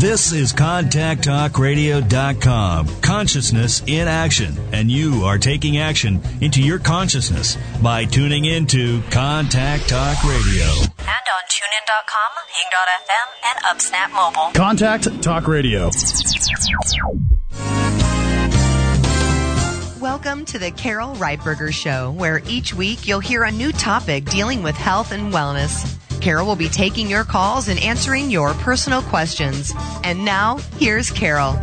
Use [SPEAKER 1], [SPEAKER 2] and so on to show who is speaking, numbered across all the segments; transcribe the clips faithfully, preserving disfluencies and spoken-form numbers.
[SPEAKER 1] This is contact talk radio dot com. Consciousness in action. And you are taking action into your consciousness by tuning into Contact Talk Radio.
[SPEAKER 2] And on tune in dot com, hing dot f m, and UpSnap Mobile.
[SPEAKER 3] Contact Talk Radio.
[SPEAKER 4] Welcome to the Carol Reitberger Show, where each week you'll hear a new topic dealing with health and wellness. Carol will be taking your calls and answering your personal questions. And now, here's Carol.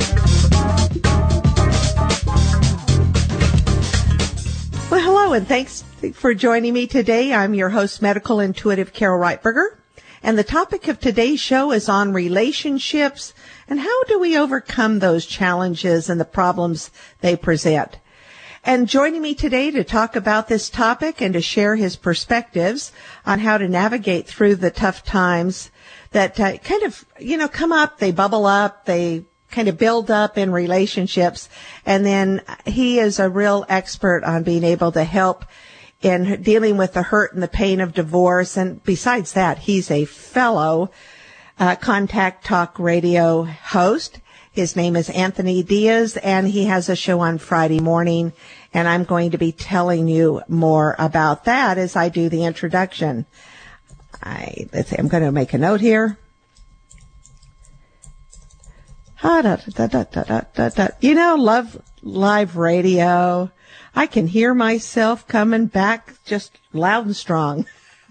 [SPEAKER 5] Well, hello, and thanks for joining me today. I'm your host, Medical Intuitive Carol Reitberger. And the topic of today's show is on relationships and how do we overcome those challenges and the problems they present. And joining me today to talk about this topic and to share his perspectives on how to navigate through the tough times that uh, kind of, you know, come up, they bubble up, they kind of build up in relationships. And then he is a real expert on being able to help in dealing with the hurt and the pain of divorce. And besides that, he's a fellow uh, Contact Talk Radio host. His name is Anthony Diaz, and he has a show on Friday morning, and I'm going to be telling you more about that as I do the introduction. I, let's see, I'm going to make a note here. Da, da, da, da, da, da, da. You know, love live radio. I can hear myself coming back just loud and strong.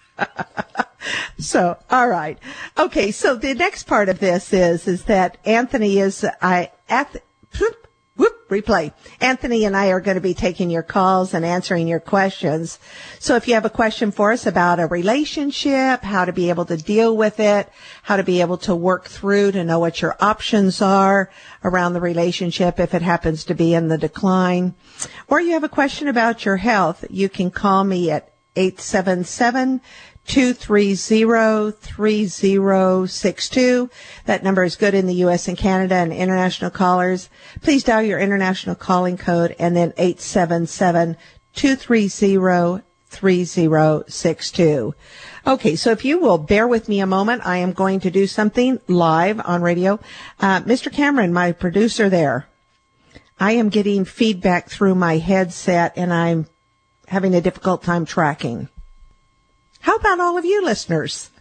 [SPEAKER 5] So, all right. Okay, so the next part of this is, is that Anthony is, I, at, whoop, whoop, replay. Anthony and I are going to be taking your calls and answering your questions. So if you have a question for us about a relationship, how to be able to deal with it, how to be able to work through to know what your options are around the relationship if it happens to be in the decline, or you have a question about your health, you can call me at eight seven seven, two three zero, three zero six two. That number is good in the U S and Canada and international callers. Please dial your international calling code and then eight seven seven, two three zero, three zero six two. Okay, so if you will bear with me a moment, I am going to do something live on radio. Uh, Mister Cameron, my producer there, I am getting feedback through my headset and I'm having a difficult time tracking. How about all of you listeners?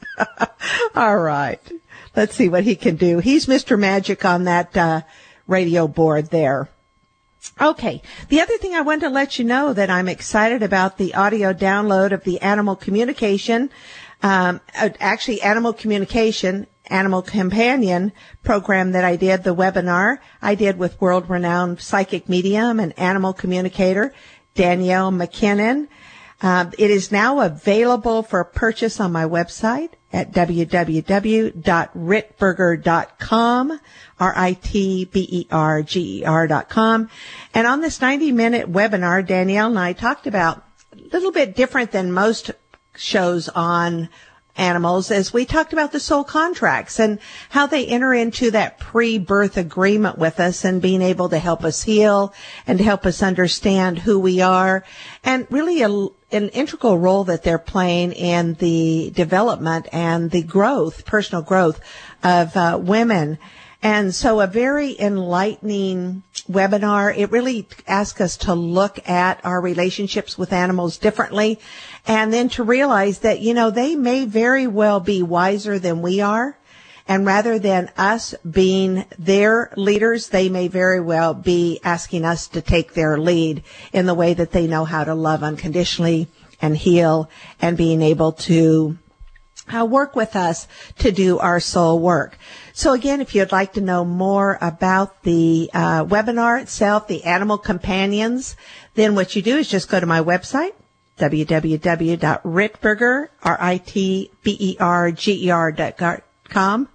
[SPEAKER 5] All right. Let's see what he can do. He's Mister Magic on that uh, radio board there. Okay. The other thing I want to let you know that I'm excited about the audio download of the Animal Communication, um, actually Animal Communication, Animal Companion program that I did, the webinar I did with world-renowned psychic medium and animal communicator Danielle McKinnon. Uh, it is now available for purchase on my website at w w w dot ritberger dot com, R I T B E R G E R dot com. And on this ninety-minute webinar, Danielle and I talked about a little bit different than most shows on animals, as we talked about the soul contracts and how they enter into that pre-birth agreement with us and being able to help us heal and to help us understand who we are, and really a, an integral role that they're playing in the development and the growth, personal growth of uh, women. And so a very enlightening webinar. It really asks us to look at our relationships with animals differently, and then to realize that, you know, they may very well be wiser than we are. And rather than us being their leaders, they may very well be asking us to take their lead in the way that they know how to love unconditionally and heal, and being able to uh, work with us to do our soul work. So again, if you'd like to know more about the uh, webinar itself, the Animal Companions, then what you do is just go to my website, w w w dot ritberger, R I T B E R G E R dot com.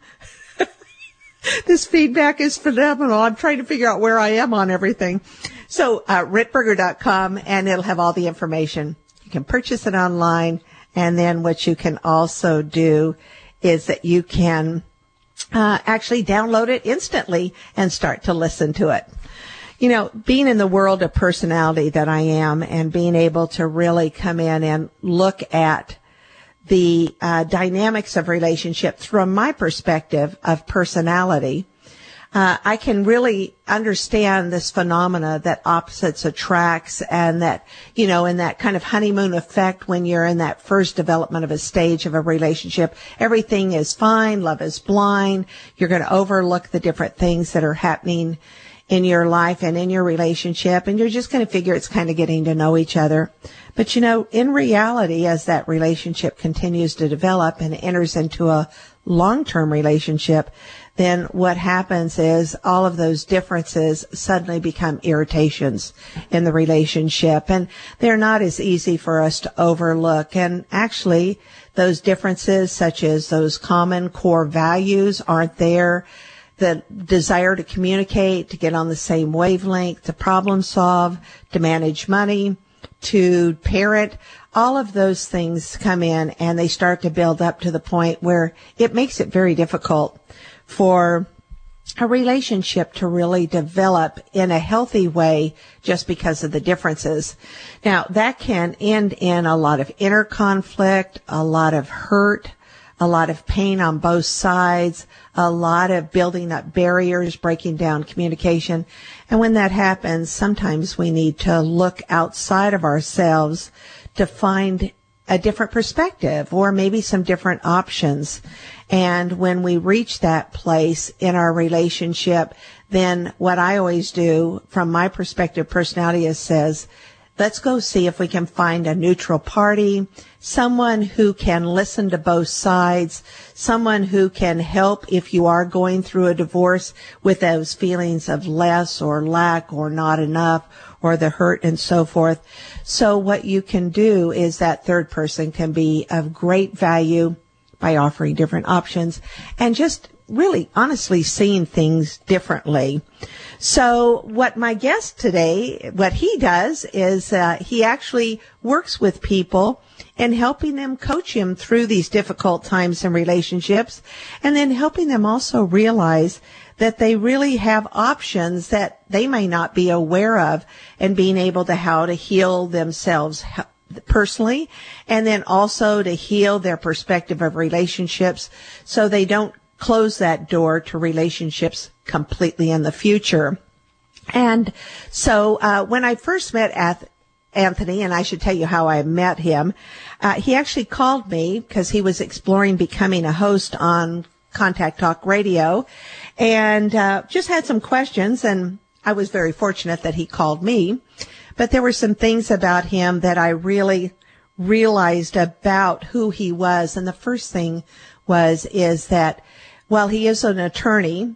[SPEAKER 5] This feedback is phenomenal. I'm trying to figure out where I am on everything. So uh, ritberger dot com, and it'll have all the information. You can purchase it online, and then what you can also do is that you can uh, actually download it instantly and start to listen to it. You know, being in the world of personality that I am, and being able to really come in and look at the uh, dynamics of relationships from my perspective of personality, uh, I can really understand this phenomena that opposites attracts, and that, you know, in that kind of honeymoon effect when you're in that first development of a stage of a relationship, everything is fine, love is blind, you're going to overlook the different things that are happening in your life and in your relationship, and you're just going to figure it's kind of getting to know each other. But, you know, in reality, as that relationship continues to develop and enters into a long-term relationship, then what happens is all of those differences suddenly become irritations in the relationship, and they're not as easy for us to overlook. And actually, those differences, such as those common core values, aren't there. The desire to communicate, to get on the same wavelength, to problem solve, to manage money, to parent, all of those things come in and they start to build up to the point where it makes it very difficult for a relationship to really develop in a healthy way just because of the differences. Now, that can end in a lot of inner conflict, a lot of hurt, a lot of pain on both sides, a lot of building up barriers, breaking down communication. And when that happens, sometimes we need to look outside of ourselves to find a different perspective or maybe some different options. And when we reach that place in our relationship, then what I always do from my perspective, personality, is says, let's go see if we can find a neutral party, someone who can listen to both sides, someone who can help if you are going through a divorce with those feelings of less or lack or not enough or the hurt and so forth. So what you can do is that third person can be of great value by offering different options and just really honestly seeing things differently. So what my guest today, what he does is uh, he actually works with people and helping them, coach him through these difficult times in relationships, and then helping them also realize that they really have options that they may not be aware of, and being able to how to heal themselves personally, and then also to heal their perspective of relationships so they don't close that door to relationships completely in the future. And so uh, when I first met Ath- Anthony, and I should tell you how I met him, uh, he actually called me because he was exploring becoming a host on Contact Talk Radio, and uh, just had some questions, and I was very fortunate that he called me. But there were some things about him that I really realized about who he was, and the first thing was is that while he is an attorney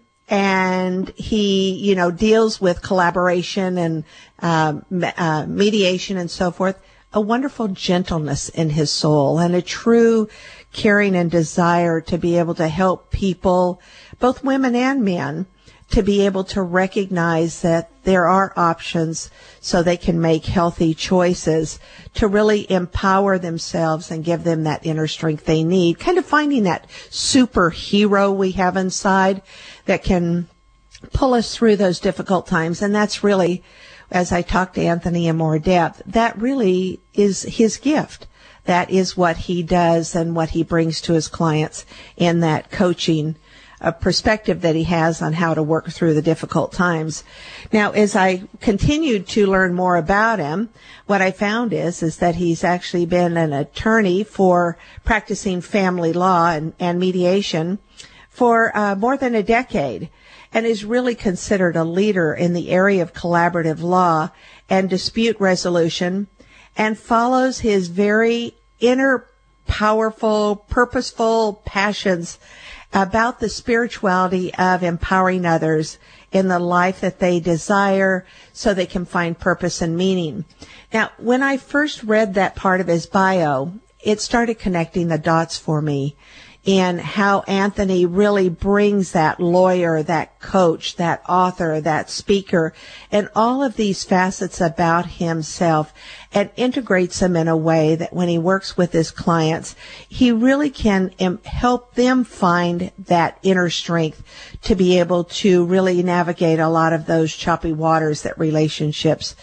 [SPEAKER 5] and he, you know, deals with collaboration and um, uh, mediation and so forth, a wonderful gentleness in his soul and a true caring and desire to be able to help people, both women and men, to be able to recognize that there are options so they can make healthy choices to really empower themselves and give them that inner strength they need, kind of finding that superhero we have inside that can pull us through those difficult times. And that's really, as I talked to Anthony in more depth, that really is his gift. That is what he does and what he brings to his clients in that coaching a perspective that he has on how to work through the difficult times. Now, as I continued to learn more about him, what I found is, is that he's actually been an attorney for practicing family law and, and mediation for uh, more than a decade, and is really considered a leader in the area of collaborative law and dispute resolution, and follows his very inner, powerful, purposeful passions about the spirituality of empowering others in the life that they desire so they can find purpose and meaning. Now, when I first read that part of his bio, it started connecting the dots for me in how Anthony really brings that lawyer, that coach, that author, that speaker, and all of these facets about himself, and integrates them in a way that when he works with his clients, he really can um, help them find that inner strength to be able to really navigate a lot of those choppy waters that relationships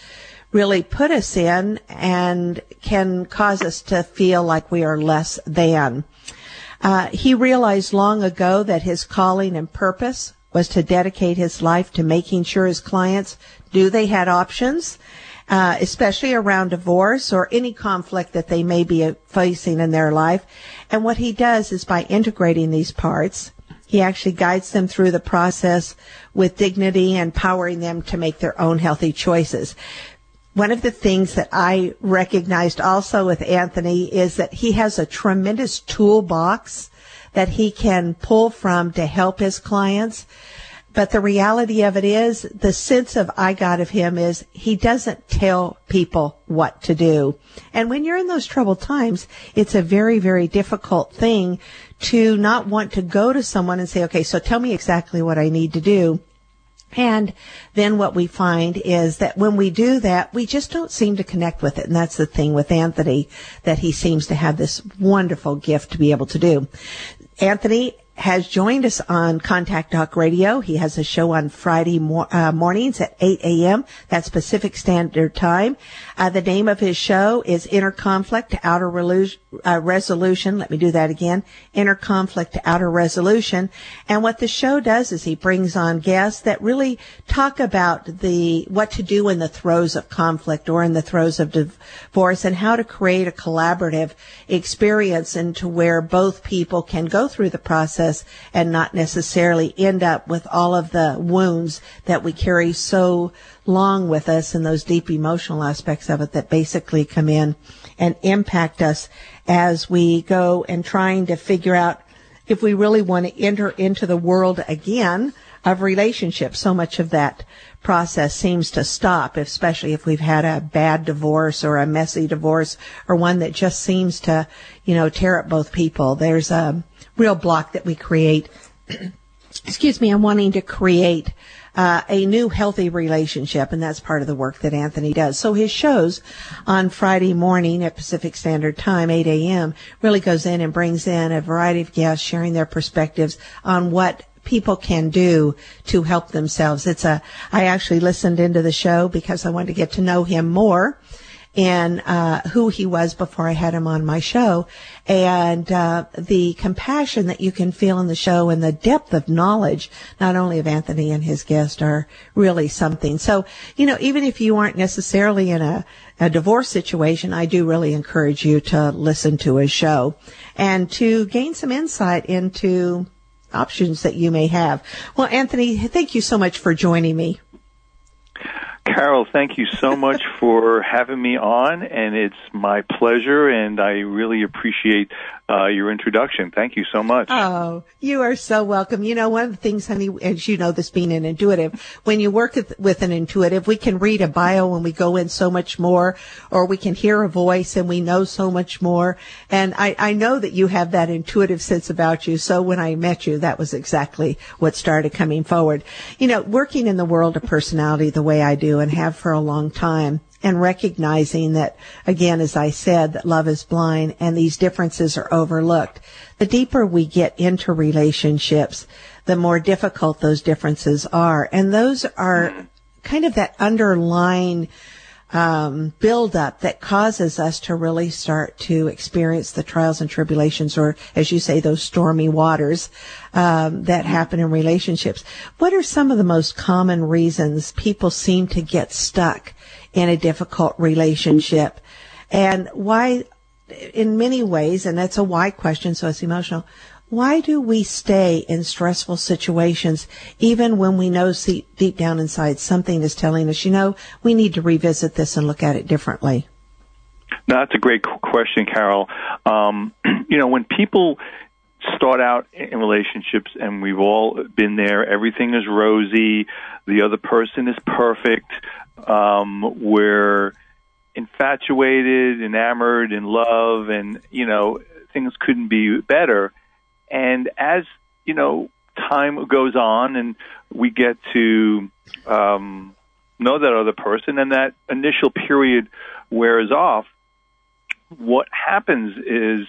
[SPEAKER 5] really put us in and can cause us to feel like we are less than. Uh, he realized long ago that his calling and purpose was to dedicate his life to making sure his clients knew they had options, uh, especially around divorce or any conflict that they may be facing in their life. And what he does is by integrating these parts, he actually guides them through the process with dignity and empowering them to make their own healthy choices. One of the things that I recognized also with Anthony is that he has a tremendous toolbox that he can pull from to help his clients. But the reality of it is, the sense of I got of him is he doesn't tell people what to do. And when you're in those troubled times, it's a very, very difficult thing to not want to go to someone and say, okay, so tell me exactly what I need to do. And then what we find is that when we do that, we just don't seem to connect with it. And that's the thing with Anthony, that he seems to have this wonderful gift to be able to do. Anthony has joined us on Contact Talk Radio. He has a show on Friday mor- uh, mornings at eight a.m. That's Pacific Standard Time. Uh, the name of his show is Inner Conflict to Outer Relu- uh, Resolution. Let me do that again. Inner Conflict to Outer Resolution. And what the show does is he brings on guests that really talk about the what to do in the throes of conflict or in the throes of divorce, and how to create a collaborative experience into where both people can go through the process and not necessarily end up with all of the wounds that we carry so long with us, and those deep emotional aspects of it that basically come in and impact us as we go and trying to figure out if we really want to enter into the world again of relationships. So much of that process seems to stop, especially if we've had a bad divorce or a messy divorce or one that just seems to, you know, tear up both people. There's a real block that we create, excuse me, I'm wanting to create uh, a new healthy relationship, and that's part of the work that Anthony does. So his shows on Friday morning at Pacific Standard Time, eight a.m., really goes in and brings in a variety of guests sharing their perspectives on what people can do to help themselves. It's a, I actually listened into the show because I wanted to get to know him more and uh who he was before I had him on my show, and uh the compassion that you can feel in the show and the depth of knowledge not only of Anthony and his guest are really something. So, you know, even if you aren't necessarily in a, a divorce situation, I do really encourage you to listen to his show and to gain some insight into options that you may have. Well, Anthony, thank you so much for joining me.
[SPEAKER 3] Carol, thank you so much for having me on, and it's my pleasure, and I really appreciate uh, your introduction. Thank you so much.
[SPEAKER 5] Oh, you are so welcome. You know, one of the things, honey, as you know, this being an intuitive, when you work with an intuitive, we can read a bio and we go in so much more, or we can hear a voice and we know so much more. And I, I know that you have that intuitive sense about you. So when I met you, that was exactly what started coming forward. You know, working in the world of personality the way I do and have for a long time, and recognizing that, again, as I said, that love is blind and these differences are overlooked. The deeper we get into relationships, the more difficult those differences are. And those are kind of that underlying um buildup that causes us to really start to experience the trials and tribulations, or, as you say, those stormy waters um that happen in relationships. What are some of the most common reasons people seem to get stuck in a difficult relationship, and why, in many ways, and that's a why question, so it's emotional, why do we stay in stressful situations even when we know see, deep down inside something is telling us, you know, we need to revisit this and look at it differently?
[SPEAKER 3] No, that's a great question, Carol. Um, you know, when people start out in relationships, and we've all been there, everything is rosy, the other person is perfect, um, we're infatuated, enamored, in love, and, you know, things couldn't be better. And as, you know, time goes on and we get to um, know that other person, and that initial period wears off, what happens is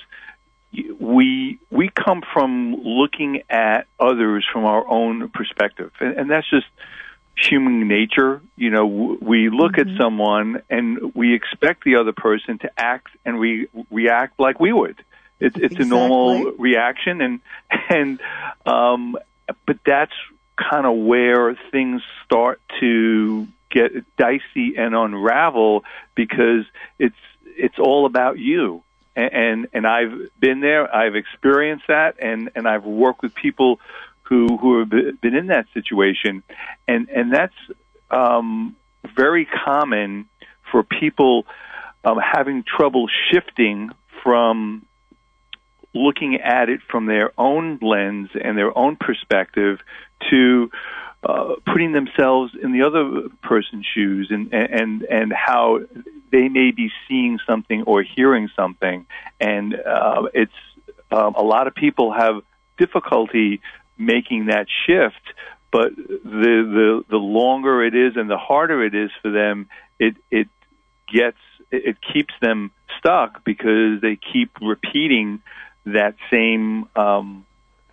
[SPEAKER 3] we we come from looking at others from our own perspective. And, and that's just human nature. You know, we look mm-hmm. at someone and we expect the other person to act and re- react like we would. It's, it's exactly. a normal reaction, and and um, but that's kind of where things start to get dicey and unravel, because it's it's all about you. And, and and I've been there, I've experienced that, and, and I've worked with people who who have been in that situation, and and that's um, very common for people um, having trouble shifting from looking at it from their own lens and their own perspective to uh, putting themselves in the other person's shoes, and and and how they may be seeing something or hearing something, and uh, it's um, a lot of people have difficulty making that shift. But the the the longer it is and the harder it is for them, it it gets it keeps them stuck, because they keep repeating that same um,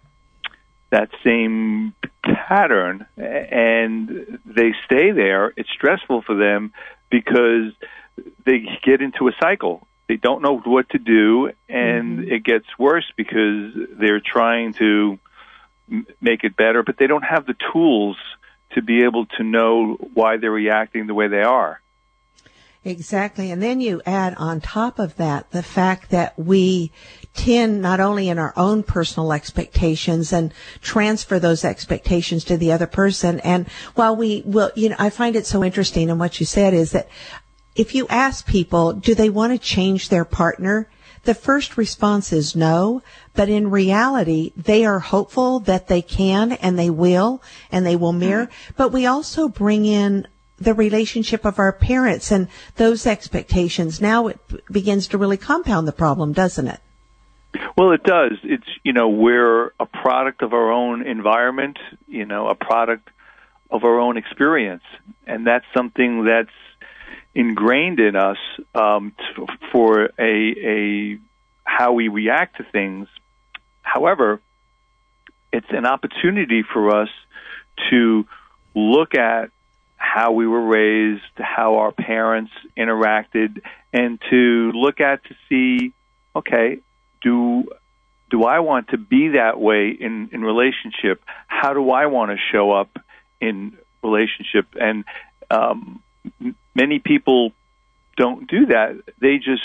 [SPEAKER 3] that same pattern, and they stay there. It's stressful for them because they get into a cycle. They don't know what to do, and mm-hmm. it gets worse because they're trying to m- make it better, but they don't have the tools to be able to know why they're reacting the way they are.
[SPEAKER 5] Exactly. And then you add on top of that the fact that we tend, not only in our own personal expectations, and transfer those expectations to the other person. And while we will, you know, I find it so interesting, and what you said is that if you ask people, do they want to change their partner? The first response is no, but in reality, they are hopeful that they can, and they will, and they will mirror. Mm-hmm. But we also bring in the relationship of our parents and those expectations. Now it begins to really compound the problem, doesn't it?
[SPEAKER 3] Well, it does. It's, you know, we're a product of our own environment, you know, a product of our own experience. And that's something that's ingrained in us um, t- for a, a how we react to things. However, it's an opportunity for us to look at how we were raised, how our parents interacted, and to look at to see, okay, do do I want to be that way in, in relationship? How do I want to show up in relationship? And um, many people don't do that. They just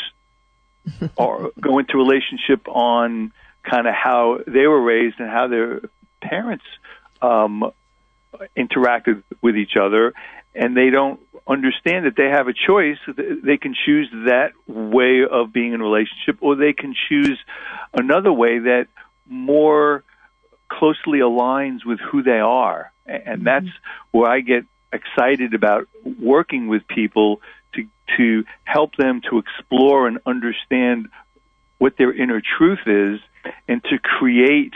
[SPEAKER 3] are, go into relationship on kind of how they were raised and how their parents um interacted with each other, and they don't understand that they have a choice. They can choose that way of being in a relationship, or they can choose another way that more closely aligns with who they are. And that's where I get excited about working with people, to to help them to explore and understand what their inner truth is, and to create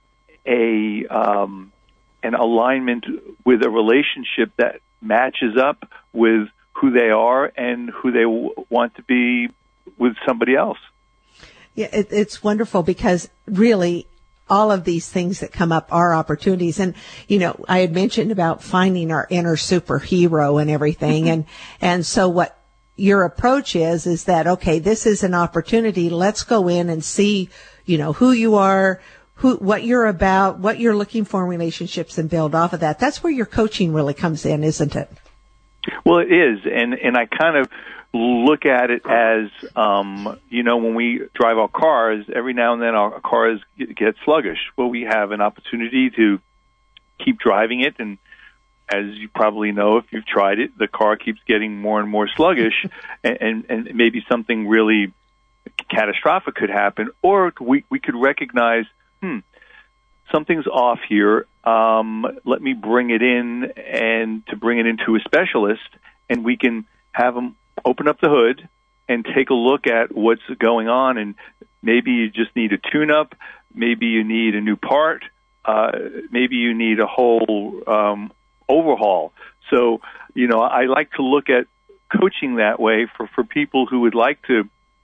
[SPEAKER 3] a um an alignment with a relationship that matches up with who they are and who they w- want to be with somebody else.
[SPEAKER 5] Yeah, it, it's wonderful, because really all of these things that come up are opportunities. And, you know, I had mentioned about finding our inner superhero and everything. Mm-hmm. And, and so what your approach is, is that, okay, this is an opportunity. Let's go in and see, you know, who you are, Who, what you're about, what you're looking for in relationships, and build off of that. That's where your coaching really comes in, isn't it?
[SPEAKER 3] Well, it is, and and I kind of look at it as, um, you know, when we drive our cars, every now and then our cars get sluggish. Well, we have an opportunity to keep driving it, and as you probably know, if you've tried it, the car keeps getting more and more sluggish, and, and, and maybe something really catastrophic could happen, or we we could recognize, hmm, something's off here. Um, let me bring it in, and to bring it into a specialist, and we can have them open up the hood and take a look at what's going on. And maybe you just need a tune-up. Maybe you need a new part. Uh, maybe you need a whole um, overhaul. So, you know, I like to look at coaching that way for, for people who would like to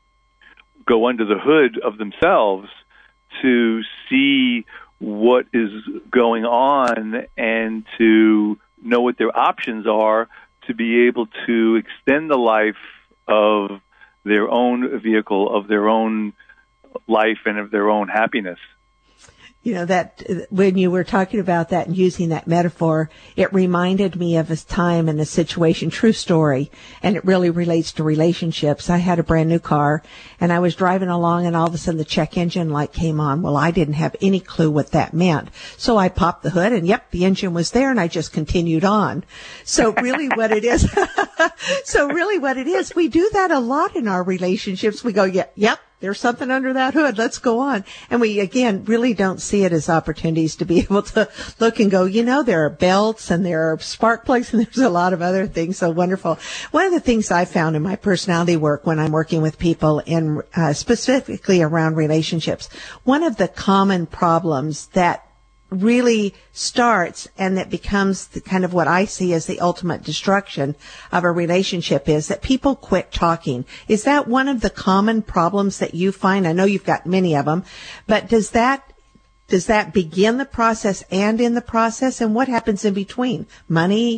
[SPEAKER 3] go under the hood of themselves to see what is going on, and to know what their options are to be able to extend the life of their own vehicle, of their own life, and of their own happiness.
[SPEAKER 5] You know, that when you were talking about that and using that metaphor, it reminded me of a time and a situation, true story, and it really relates to relationships. I had a brand new car and I was driving along and all of a sudden the check engine light came on. Well, I didn't have any clue what that meant. So I popped the hood and yep, the engine was there and I just continued on. So really what it is, so really what it is, we do that a lot in our relationships. We go, yeah, yep. There's something under that hood. Let's go on. And we, again, really don't see it as opportunities to be able to look and go, you know, there are belts and there are spark plugs and there's a lot of other things. So wonderful. One of the things I found in my personality work when I'm working with people in, uh, specifically around relationships, one of the common problems that really starts and that becomes the kind of what I see as the ultimate destruction of a relationship is that people quit talking. Is that one of the common problems that you find? I know you've got many of them, but does that does that begin the process and in the process? And what happens in between? Money?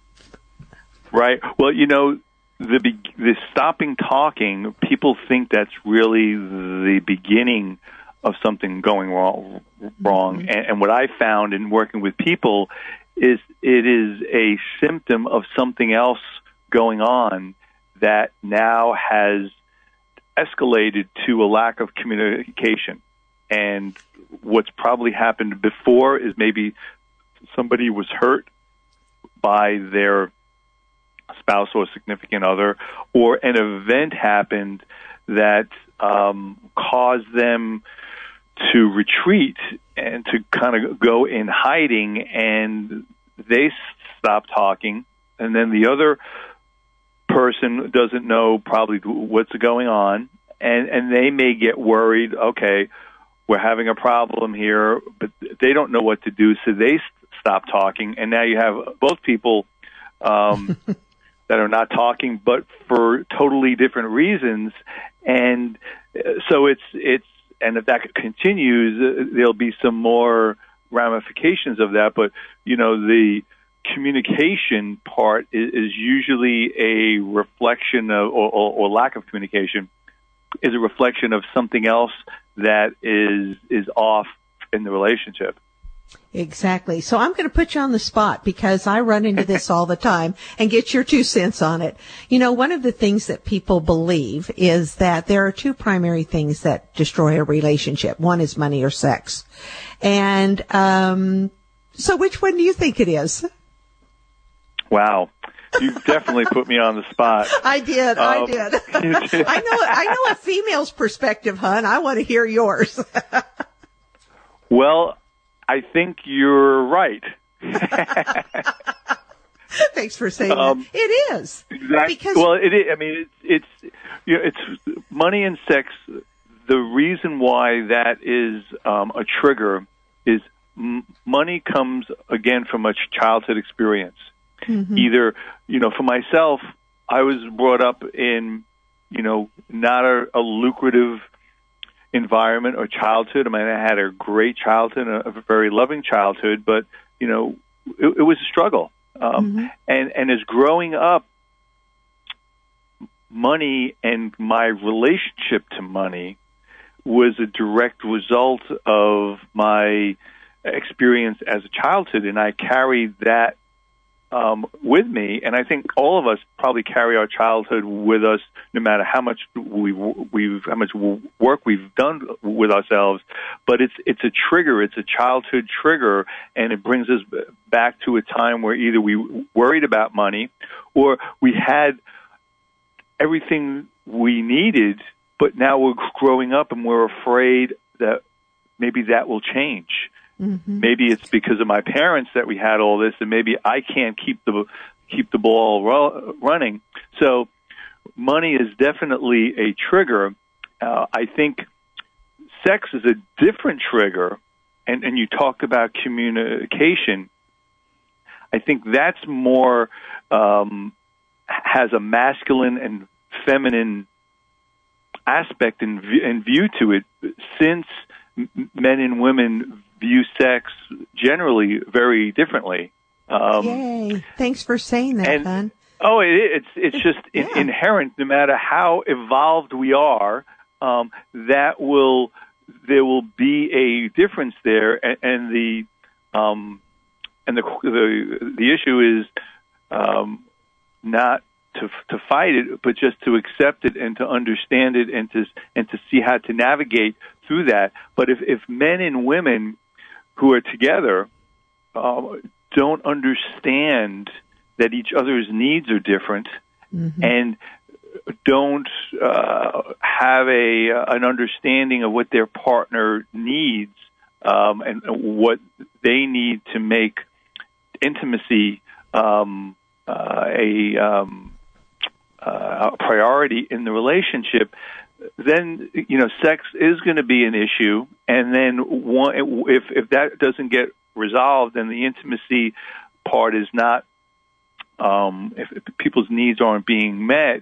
[SPEAKER 3] Right. Well, you know, the be- the stopping talking, people think that's really the beginning of something going wrong. wrong. Mm-hmm. And, and what I found in working with people is it is a symptom of something else going on that now has escalated to a lack of communication. And what's probably happened before is maybe somebody was hurt by their spouse or significant other, or an event happened that um, caused them to retreat and to kind of go in hiding, and they stop talking, and then the other person doesn't know probably what's going on, and, and they may get worried, okay, we're having a problem here, but they don't know what to do, so they stop talking, and now you have both people um, that are not talking, but for totally different reasons, and so it's it's and if that continues, uh, there'll be some more ramifications of that. But, you know, the communication part is, is usually a reflection of, or, or, or lack of communication is a reflection of something else that is is off in the relationship.
[SPEAKER 5] Exactly. So I'm going to put you on the spot because I run into this all the time and get your two cents on it. You know, one of the things that people believe is that there are two primary things that destroy a relationship. One is money or sex. And um so which one do you think it is?
[SPEAKER 3] Wow. You definitely put me on the spot.
[SPEAKER 5] I did. Um, I did. I know I know a female's perspective, hon. I want to hear yours.
[SPEAKER 3] Well, I think you're right.
[SPEAKER 5] Thanks for saying
[SPEAKER 3] um,
[SPEAKER 5] that. It is.
[SPEAKER 3] Exactly.
[SPEAKER 5] Because
[SPEAKER 3] well, it is. I mean, it's, it's, you know, it's money and sex. The reason why that is um, a trigger is m- money comes, again, from a childhood experience. Mm-hmm. Either, you know, for myself, I was brought up in, you know, not a, a lucrative environment or childhood. I mean, I had a great childhood, a, a very loving childhood, but, you know, it, it was a struggle. Um, mm-hmm. and, and as growing up, money and my relationship to money was a direct result of my experience as a childhood, and I carried that Um, with me, and I think all of us probably carry our childhood with us, no matter how much we we've how much work we've done with ourselves. But it's it's a trigger, it's a childhood trigger, and it brings us back to a time where either we worried about money, or we had everything we needed, but now we're growing up and we're afraid that maybe that will change. Mm-hmm. Maybe it's because of my parents that we had all this, and maybe I can't keep the keep the ball ro- running. So, money is definitely a trigger. Uh, I think sex is a different trigger, and, and you talk about communication. I think that's more um, has a masculine and feminine aspect and view, view to it, since m- men and women view sex generally very differently. Um,
[SPEAKER 5] Yay! Thanks for saying that,
[SPEAKER 3] and,
[SPEAKER 5] hon.
[SPEAKER 3] Oh, it, it's it's just
[SPEAKER 5] yeah.
[SPEAKER 3] in, inherent. No matter how evolved we are, um, that will there will be a difference there, and, and the um, and the the the issue is um, not to to fight it, but just to accept it and to understand it and to and to see how to navigate through that. But if if men and women who are together uh, don't understand that each other's needs are different, mm-hmm. and don't uh, have a uh, an understanding of what their partner needs um, and what they need to make intimacy um, uh, a, um, uh, a priority in the relationship, then you know sex is going to be an issue. And then one, if if that doesn't get resolved, then the intimacy part is not. Um, if, if people's needs aren't being met,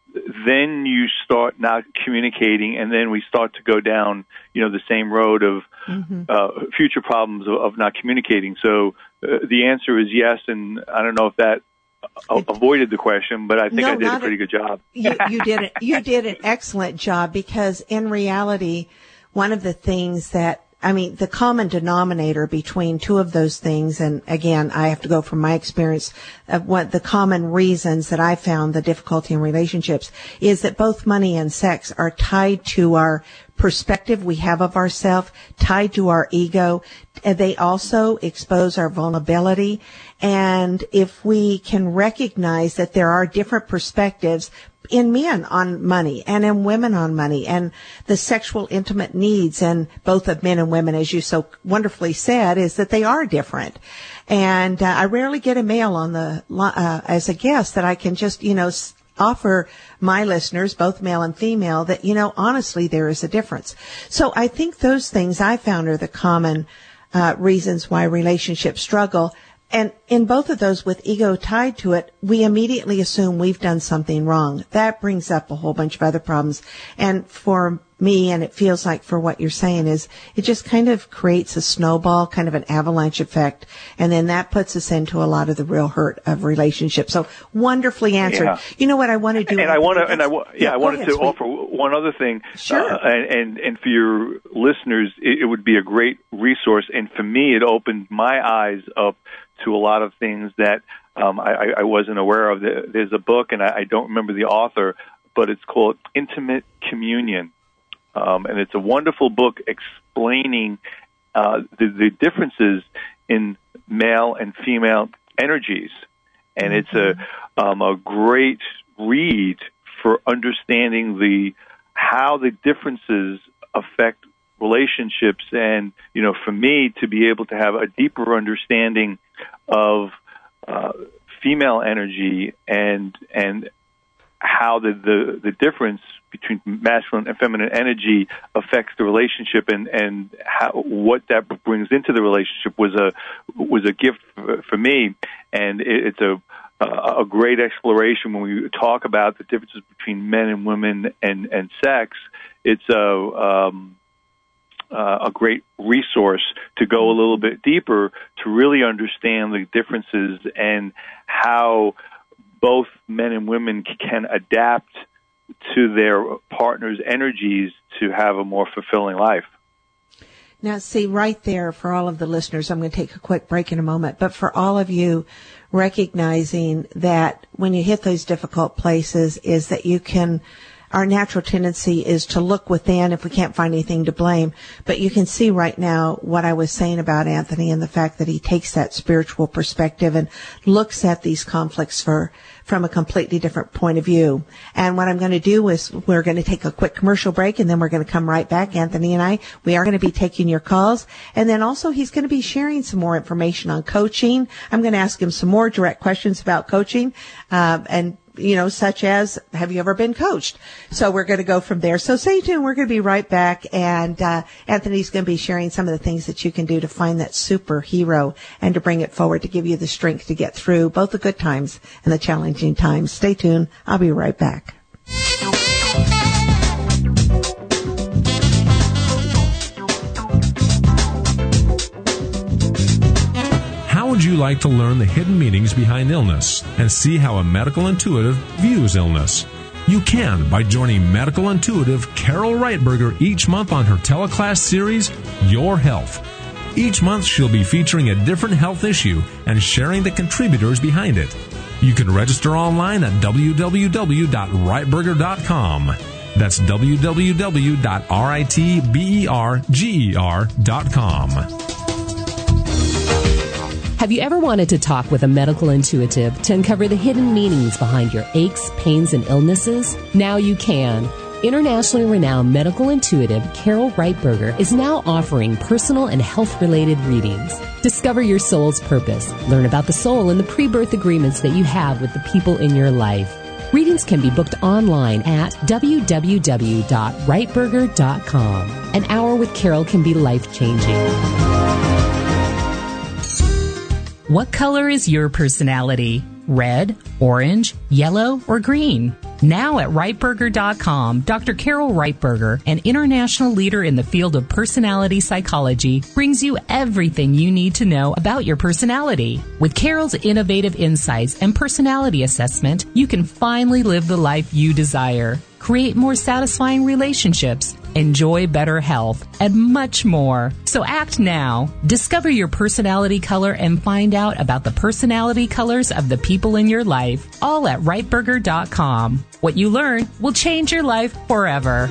[SPEAKER 3] then you start not communicating, and then we start to go down, you know, the same road of mm-hmm. uh, future problems of, of not communicating. So uh, the answer is yes, and I don't know if that uh, avoided the question, but I think
[SPEAKER 5] no,
[SPEAKER 3] I did a pretty
[SPEAKER 5] a,
[SPEAKER 3] good job.
[SPEAKER 5] you, you did it. You did an excellent job, because in reality, one of the things that I mean, the common denominator between two of those things, and again, I have to go from my experience of what the common reasons that I found the difficulty in relationships is that both money and sex are tied to our perspective we have of ourselves, tied to our ego. They also expose our vulnerability. And if we can recognize that there are different perspectives in men on money and in women on money and the sexual intimate needs and both of men and women, as you so wonderfully said, is that they are different. And uh, I rarely get a male on the uh, as a guest that I can just, you know, offer my listeners, both male and female, that, you know, honestly, there is a difference. So I think those things I found are the common uh, reasons why relationships struggle. And in both of those, with ego tied to it, we immediately assume we've done something wrong. That brings up a whole bunch of other problems. And for me, and it feels like for what you're saying, is it just kind of creates a snowball, kind of an avalanche effect. And then that puts us into a lot of the real hurt of relationships. So wonderfully answered.
[SPEAKER 3] Yeah.
[SPEAKER 5] You know what I want to do?
[SPEAKER 3] And I want to, and I, yeah, yeah, I wanted
[SPEAKER 5] ahead,
[SPEAKER 3] to
[SPEAKER 5] sweet.
[SPEAKER 3] offer one other thing.
[SPEAKER 5] Sure.
[SPEAKER 3] Uh, and, and, and for your listeners, it, it would be a great resource. And for me, it opened my eyes up to a lot of things that um, I, I wasn't aware of. There's a book, and I, I don't remember the author, but it's called Intimate Communion. Um, and it's a wonderful book explaining uh, the, the differences in male and female energies. And it's a, um, a great read for understanding the how the differences affect relationships. And, you know, for me to be able to have a deeper understanding of uh, female energy and and how the, the, the difference between masculine and feminine energy affects the relationship, and, and how, what that brings into the relationship was a was a gift for, for me. And it, it's a a great exploration when we talk about the differences between men and women and, and sex. It's a um, Uh, a great resource to go a little bit deeper to really understand the differences and how both men and women can adapt to their partner's energies to have a more fulfilling life.
[SPEAKER 5] Now, see, right there, for all of the listeners, I'm going to take a quick break in a moment, but for all of you, recognizing that when you hit those difficult places is that you can our natural tendency is to look within if we can't find anything to blame. But you can see right now what I was saying about Anthony and the fact that he takes that spiritual perspective and looks at these conflicts for from a completely different point of view. And what I'm going to do is we're going to take a quick commercial break, and then we're going to come right back, Anthony and I. We are going to be taking your calls. And then also he's going to be sharing some more information on coaching. I'm going to ask him some more direct questions about coaching, uh, and you know, such as, have you ever been coached? So we're going to go from there. So stay tuned. We're going to be right back. And uh, Anthony's going to be sharing some of the things that you can do to find that superhero and to bring it forward to give you the strength to get through both the good times and the challenging times. Stay tuned. I'll be right back.
[SPEAKER 1] How would
[SPEAKER 6] you like to learn the hidden meanings behind illness and see how a medical intuitive views illness? You can by joining medical intuitive Carol Reitberger each month on her teleclass series, Your Health. Each month she'll be featuring a different health issue and sharing the contributors behind it. You can register online at w w w dot reitberger dot com. That's w w w dot reitberger dot com.
[SPEAKER 7] Have you ever wanted to talk with a medical intuitive to uncover the hidden meanings behind your aches, pains, and illnesses? Now you can. Internationally renowned medical intuitive Carol Reitberger is now offering personal and health-related readings. Discover your soul's purpose. Learn about the soul and the pre-birth agreements that you have with the people in your life. Readings can be booked online at w w w dot reitberger dot com. An hour with Carol can be life-changing.
[SPEAKER 8] What color is your personality? Red, orange, yellow, or green? Now at reitberger dot com, Doctor Carol Reitberger, an international leader in the field of personality psychology, brings you everything you need to know about your personality. With Carol's innovative insights and personality assessment, you can finally live the life you desire, create more satisfying relationships, enjoy better health, and much more. So act now. Discover your personality color and find out about the personality colors of the people in your life, all at reitberger dot com. What you learn will change your life forever.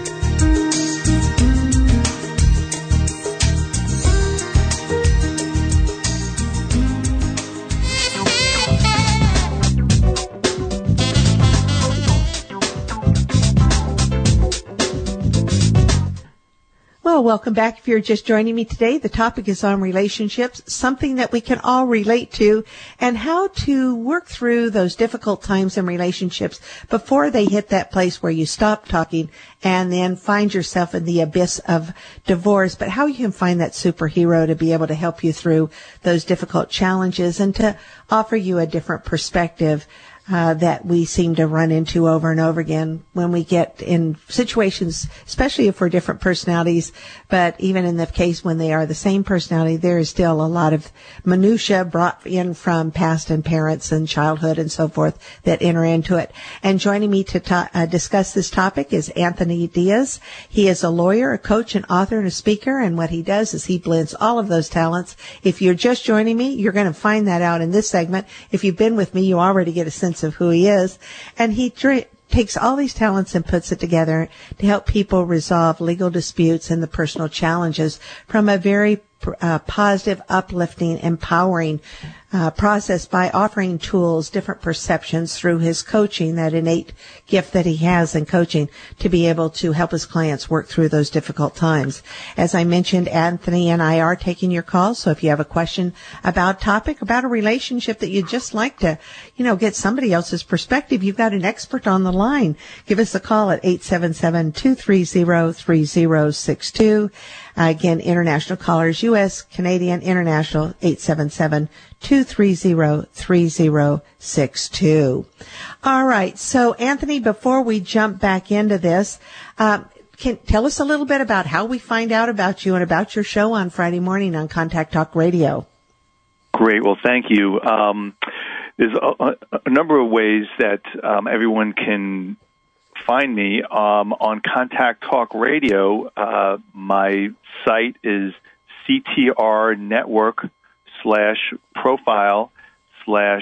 [SPEAKER 5] Well, welcome back. If you're just joining me today, the topic is on relationships, something that we can all relate to, and how to work through those difficult times in relationships before they hit that place where you stop talking and then find yourself in the abyss of divorce, but how you can find that superhero to be able to help you through those difficult challenges and to offer you a different perspective Uh, that we seem to run into over and over again when we get in situations, especially if we're different personalities. But even in the case when they are the same personality, there is still a lot of minutia brought in from past and parents and childhood and so forth that enter into it. And joining me to ta- uh, discuss this topic is Anthony Diaz. He is a lawyer, a coach, an author, and a speaker. And what he does is he blends all of those talents. If you're just joining me, you're going to find that out in this segment. If you've been with me, you already get a sense of who he is, and he dr- takes all these talents and puts it together to help people resolve legal disputes and the personal challenges from a very uh, positive, uplifting, empowering uh, process by offering tools, different perceptions through his coaching, that innate gift that he has in coaching to be able to help his clients work through those difficult times. As I mentioned, Anthony and I are taking your calls, so if you have a question about a topic, about a relationship that you'd just like to, you know, get somebody else's perspective, you've got an expert on the line. Give us a call at eight seven seven, two three zero, three zero six two. Uh, again, international callers, U S, Canadian, international, eight seven seven, two three zero, three zero six two. All right. So, Anthony, before we jump back into this, uh, can tell us a little bit about how we find out about you and about your show on Friday morning on Contact Talk Radio.
[SPEAKER 3] Great. Well, thank you. Um, there's a, a number of ways that um, everyone can find me um, on Contact Talk Radio. Uh, my site is C T R Network slash profile slash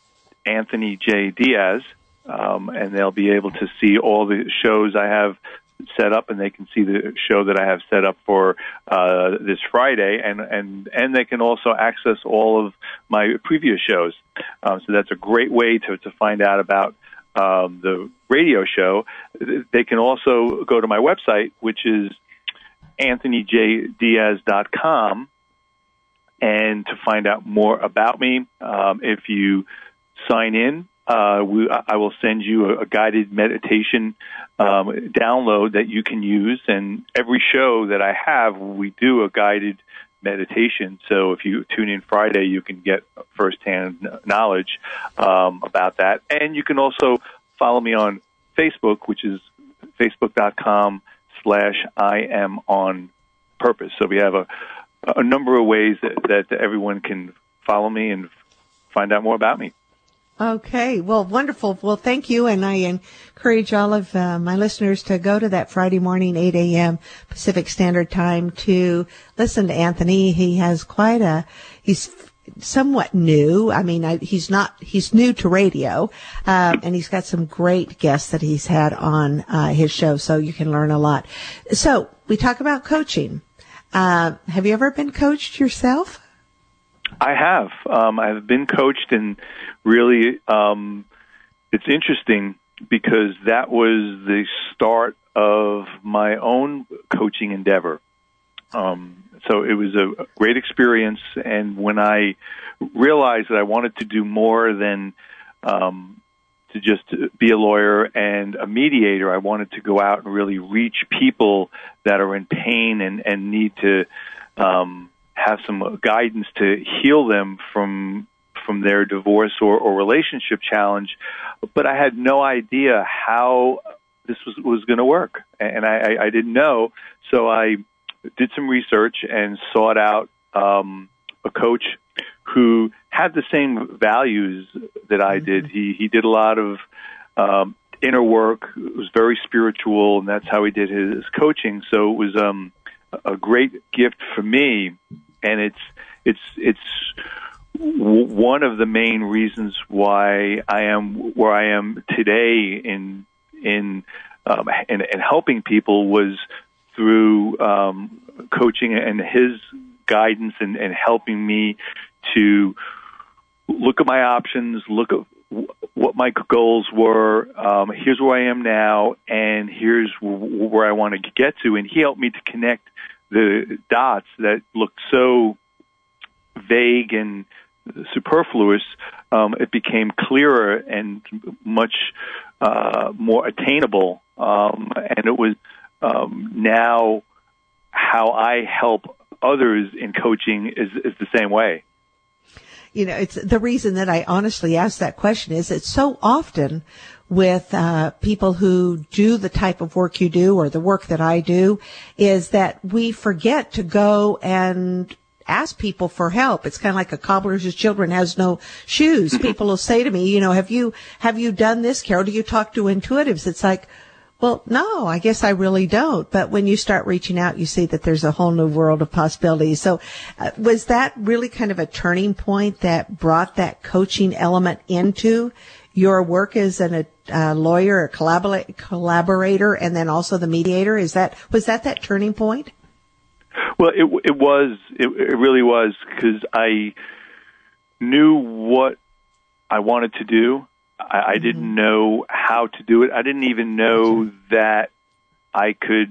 [SPEAKER 3] Anthony J. Diaz, um, and they'll be able to see all the shows I have set up, and they can see the show that I have set up for uh, this Friday, and, and, and they can also access all of my previous shows. Um, so that's a great way to, to find out about um, the radio show. They can also go to my website, which is anthony j diaz dot com, and to find out more about me. Um, if you sign in, uh, we, I will send you a, a guided meditation um, download that you can use. And every show that I have, we do a guided meditation. So if you tune in Friday, you can get firsthand knowledge um, about that. And you can also follow me on Facebook, which is facebook dot com slash I am on purpose. So we have a, a number of ways that, that everyone can follow me and find out more about me.
[SPEAKER 5] Okay. Well, wonderful. Well, thank you. And I encourage all of uh, my listeners to go to that Friday morning, eight a.m. Pacific Standard Time, to listen to Anthony. He has quite a, he's somewhat new. I mean, I, he's not, he's new to radio, um, and he's got some great guests that he's had on uh, his show, so you can learn a lot. So we talk about coaching. Uh, have you ever been coached yourself?
[SPEAKER 3] I have. Um, I've been coached, and really, um, it's interesting because that was the start of my own coaching endeavor. Um, so it was a great experience, and when I realized that I wanted to do more than um, to just be a lawyer and a mediator, I wanted to go out and really reach people that are in pain and, and need to um, have some guidance to heal them from from their divorce or, or relationship challenge. But I had no idea how this was, was going to work, and I, I, I didn't know, so I did some research and sought out um, a coach who had the same values that I did. He he did a lot of um, inner work. It was very spiritual, and that's how he did his coaching. So it was um, a great gift for me, and it's it's it's w- one of the main reasons why I am where I am today in in um, and, and helping people was through um, coaching and his guidance and, and helping me to look at my options, look at w- what my goals were. Um, here's where I am now, and here's w- where I want to get to. And he helped me to connect the dots that looked so vague and superfluous. Um, it became clearer and much uh, more attainable. Um, and it was Um, now how I help others in coaching is, is the same way.
[SPEAKER 5] You know, it's the reason that I honestly ask that question is it's so often with uh, people who do the type of work you do or the work that I do is that we forget to go and ask people for help. It's kind of like a cobbler whose children has no shoes. People will say to me, you know, have you, have you done this, Carol? Do you talk to intuitives? It's like, well, no, I guess I really don't. But when you start reaching out, you see that there's a whole new world of possibilities. So uh, was that really kind of a turning point that brought that coaching element into your work as an, a uh, lawyer, a collabor- collaborator, and then also the mediator? Is that, was that that turning point?
[SPEAKER 3] Well, it, it was, it, it really was, because I knew what I wanted to do. I, I didn't know how to do it. I didn't even know that I could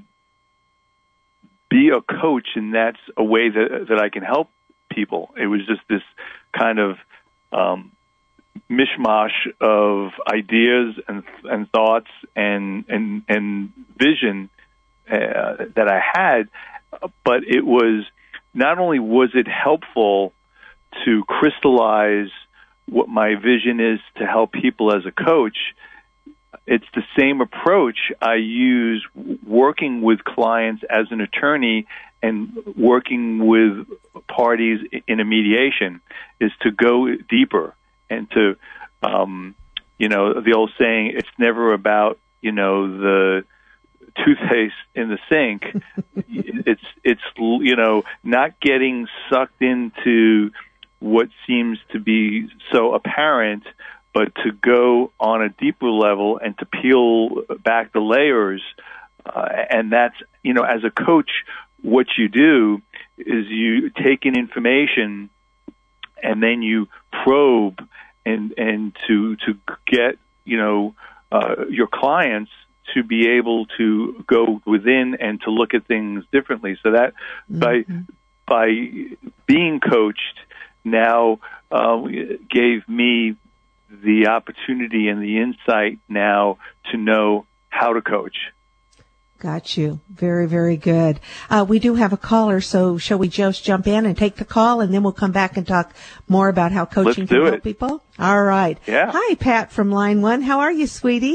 [SPEAKER 3] be a coach, and that's a way that that I can help people. It was just this kind of um, mishmash of ideas and and thoughts and and and vision uh, that I had. But it was not only was it helpful to crystallize what my vision is to help people as a coach, it's the same approach I use working with clients as an attorney and working with parties in a mediation, is to go deeper and to, um, you know, the old saying, it's never about, you know, the toothpaste in the sink. it's, it's, you know, not getting sucked into what seems to be so apparent, but to go on a deeper level and to peel back the layers. Uh, and that's, you know, as a coach, what you do is you take in information and then you probe and, and to, to get, you know, uh, your clients to be able to go within and to look at things differently. So that mm-hmm. by, by being coached, now uh, gave me the opportunity and the insight now to know how to coach.
[SPEAKER 5] Got you. Very, very good. Uh, we do have a caller, so shall we just jump in and take the call, and then we'll come back and talk more about how coaching
[SPEAKER 3] Let's do
[SPEAKER 5] can
[SPEAKER 3] it.
[SPEAKER 5] help people? All right.
[SPEAKER 3] Yeah.
[SPEAKER 5] Hi, Pat from line one. How are you, sweetie?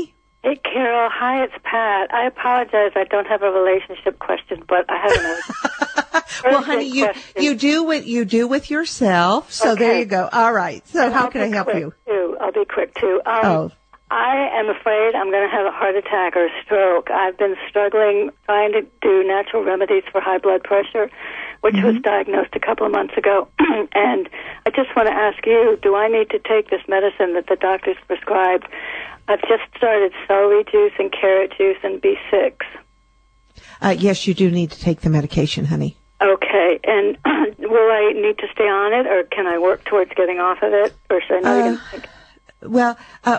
[SPEAKER 9] Hey, Carol. Hi, it's Pat. I apologize. I don't have a relationship question, but I have an
[SPEAKER 5] Well, honey, you
[SPEAKER 9] question.
[SPEAKER 5] you do what you do with yourself. So
[SPEAKER 9] Okay.
[SPEAKER 5] there you go. All right. So
[SPEAKER 9] And
[SPEAKER 5] how
[SPEAKER 9] I'll
[SPEAKER 5] can I
[SPEAKER 9] be
[SPEAKER 5] help
[SPEAKER 9] quick,
[SPEAKER 5] you?
[SPEAKER 9] Too. I'll be quick, too. Um,
[SPEAKER 5] Oh.
[SPEAKER 9] I am afraid I'm going to have a heart attack or a stroke. I've been struggling trying to do natural remedies for high blood pressure, which
[SPEAKER 5] Mm-hmm.
[SPEAKER 9] was diagnosed a couple of months ago. And I just want to ask you, do I need to take this medicine that the doctors prescribed? I've just started celery juice and carrot juice and B six.
[SPEAKER 5] Uh, yes, you do need to take the medication, honey.
[SPEAKER 9] Okay. And will I need to stay on it, or can I work towards getting off of it? Or should I not
[SPEAKER 5] Uh,
[SPEAKER 9] even think?
[SPEAKER 5] Well, uh,